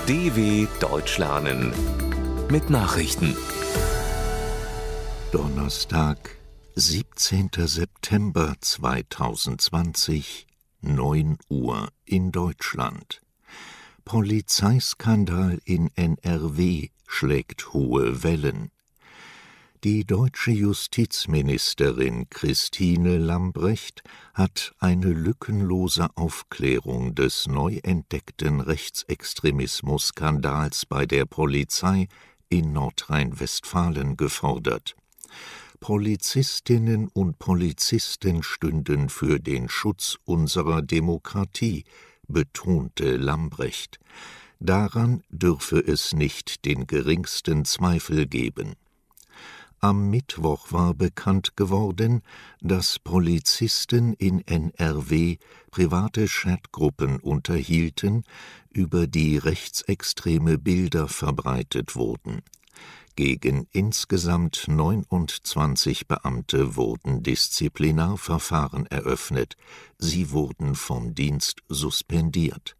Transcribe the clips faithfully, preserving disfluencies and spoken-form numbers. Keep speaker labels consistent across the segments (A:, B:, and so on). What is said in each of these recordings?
A: D W Deutsch lernen mit Nachrichten.
B: Donnerstag, siebzehnter September zweitausendzwanzig, neun Uhr in Deutschland. Polizeiskandal in N R W schlägt hohe Wellen. Die deutsche Justizministerin Christine Lambrecht hat eine lückenlose Aufklärung des neu entdeckten Rechtsextremismus-Skandals bei der Polizei in Nordrhein-Westfalen gefordert. Polizistinnen und Polizisten stünden für den Schutz unserer Demokratie, betonte Lambrecht. Daran dürfe es nicht den geringsten Zweifel geben. Am Mittwoch war bekannt geworden, dass Polizisten in N R W private Chatgruppen unterhielten, über die rechtsextreme Bilder verbreitet wurden. Gegen insgesamt neunundzwanzig Beamte wurden Disziplinarverfahren eröffnet. Sie wurden vom Dienst suspendiert.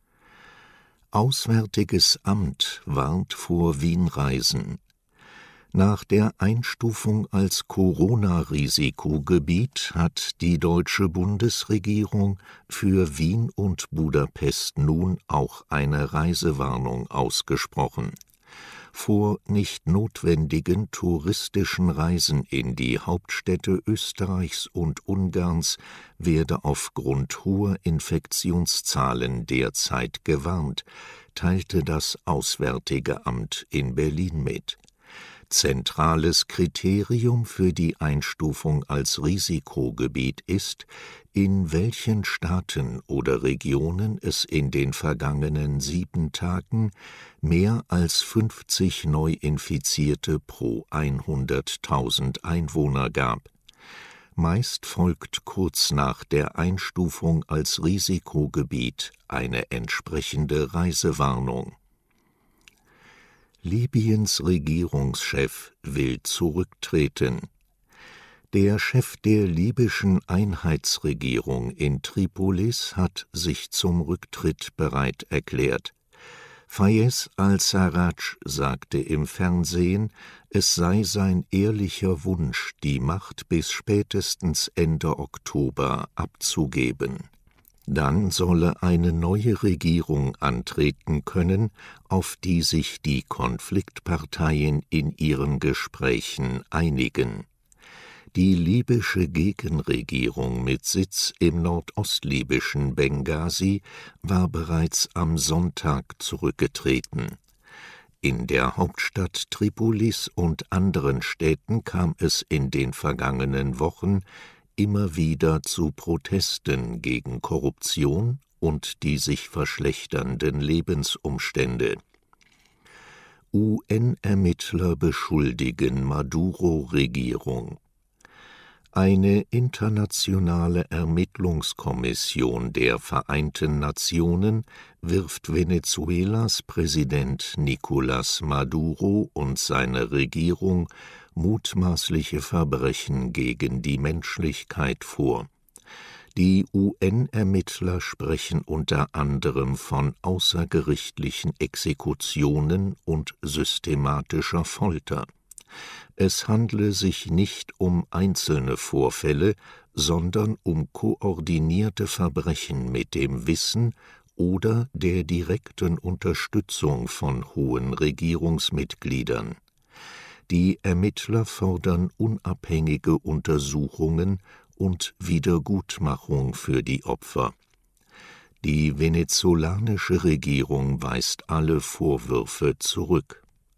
B: Auswärtiges Amt warnt vor Wien-Reisen. Nach der Einstufung als Corona-Risikogebiet hat die deutsche Bundesregierung für Wien und Budapest nun auch eine Reisewarnung ausgesprochen. Vor nicht notwendigen touristischen Reisen in die Hauptstädte Österreichs und Ungarns werde aufgrund hoher Infektionszahlen derzeit gewarnt, teilte das Auswärtige Amt in Berlin mit. Zentrales Kriterium für die Einstufung als Risikogebiet ist, in welchen Staaten oder Regionen es in den vergangenen sieben Tagen mehr als fünfzig Neuinfizierte pro hunderttausend Einwohner gab. Meist folgt kurz nach der Einstufung als Risikogebiet eine entsprechende Reisewarnung. Libyens Regierungschef will zurücktreten. Der Chef der libyschen Einheitsregierung in Tripolis hat sich zum Rücktritt bereit erklärt. Fayez al-Sarraj sagte im Fernsehen, es sei sein ehrlicher Wunsch, die Macht bis spätestens Ende Oktober abzugeben. Dann solle eine neue Regierung antreten können, auf die sich die Konfliktparteien in ihren Gesprächen einigen. Die libysche Gegenregierung mit Sitz im nordostlibyschen Benghazi war bereits am Sonntag zurückgetreten. In der Hauptstadt Tripolis und anderen Städten kam es in den vergangenen Wochen immer wieder zu Protesten gegen Korruption und die sich verschlechternden Lebensumstände. U N-Ermittler beschuldigen Maduro-Regierung. Eine internationale Ermittlungskommission der Vereinten Nationen wirft Venezuelas Präsident Nicolás Maduro und seine Regierung mutmaßliche Verbrechen gegen die Menschlichkeit vor. Die U N-Ermittler sprechen unter anderem von außergerichtlichen Exekutionen und systematischer Folter. Es handle sich nicht um einzelne Vorfälle, sondern um koordinierte Verbrechen mit dem Wissen oder der direkten Unterstützung von hohen Regierungsmitgliedern. Die Ermittler fordern unabhängige Untersuchungen und Wiedergutmachung für die Opfer. Die venezolanische Regierung weist alle Vorwürfe zurück.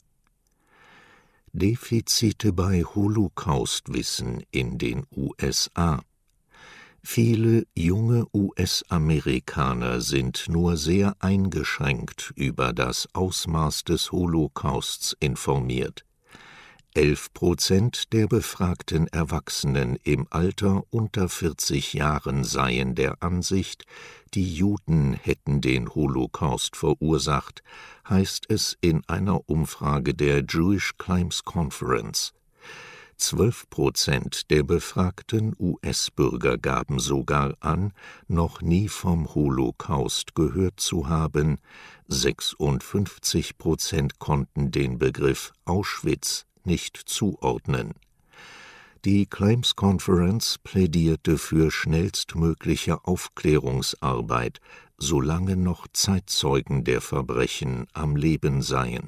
B: Defizite bei Holocaustwissen in den U S A. Viele junge U S-Amerikaner sind nur sehr eingeschränkt über das Ausmaß des Holocausts informiert. Elf Prozent der befragten Erwachsenen im Alter unter vierzig Jahren seien der Ansicht, die Juden hätten den Holocaust verursacht, heißt es in einer Umfrage der Jewish Crimes Conference. Zwölf Prozent der befragten U S-Bürger gaben sogar an, noch nie vom Holocaust gehört zu haben. sechsundfünfzig Prozent konnten den Begriff Auschwitz nicht zuordnen. Die Claims Conference plädierte für schnellstmögliche Aufklärungsarbeit, solange noch Zeitzeugen der Verbrechen am Leben seien.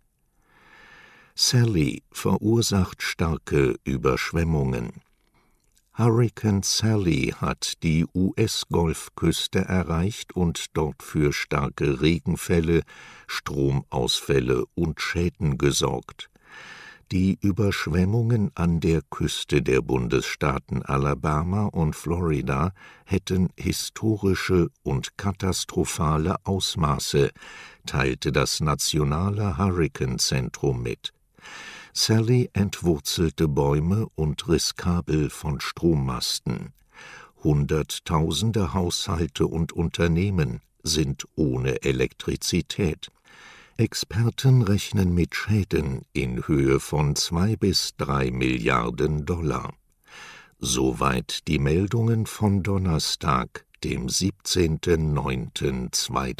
B: Sally verursacht starke Überschwemmungen. Hurrikan Sally hat die U S-Golfküste erreicht und dort für starke Regenfälle, Stromausfälle und Schäden gesorgt. Die Überschwemmungen an der Küste der Bundesstaaten Alabama und Florida hätten historische und katastrophale Ausmaße, teilte das Nationale Hurrikanzentrum mit. Sally entwurzelte Bäume und riss Kabel von Strommasten. Hunderttausende Haushalte und Unternehmen sind ohne Elektrizität. Experten rechnen mit Schäden in Höhe von zwei bis drei Milliarden Dollar. Soweit die Meldungen von Donnerstag, dem siebzehnten neunten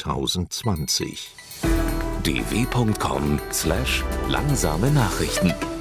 B: zweitausendzwanzig.
A: d w punkt com slash langsame Nachrichten